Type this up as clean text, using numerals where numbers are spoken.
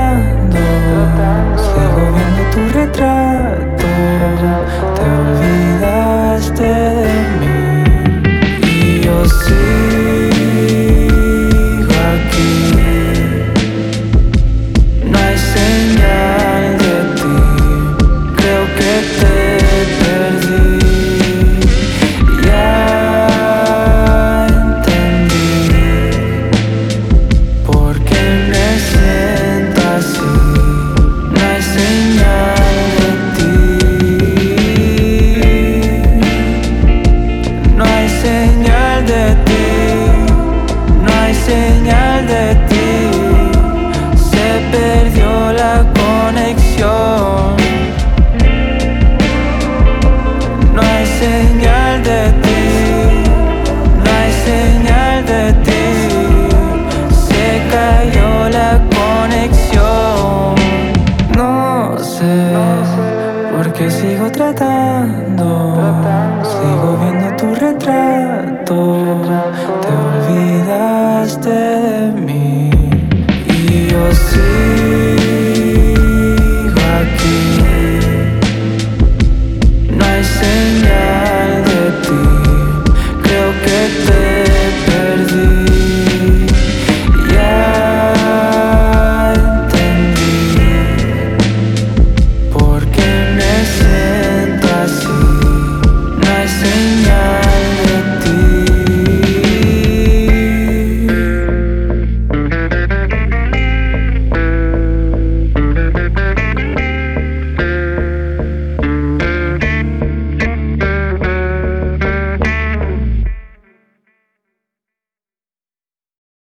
tratando, sigo viendo tu retrato. Te olvidaste de mí y yo sigo aquí. No hay señal de ti, creo que te perdí. Ya entendí por qué me siento así. No hay señal de ti, no hay señal de ti, no hay señal de ti. Se perdió la conexión. No hay señal de ti, no hay señal de ti. Se cayó la conexión. No sé por qué sigo tratando, sigo viendo tu retrato.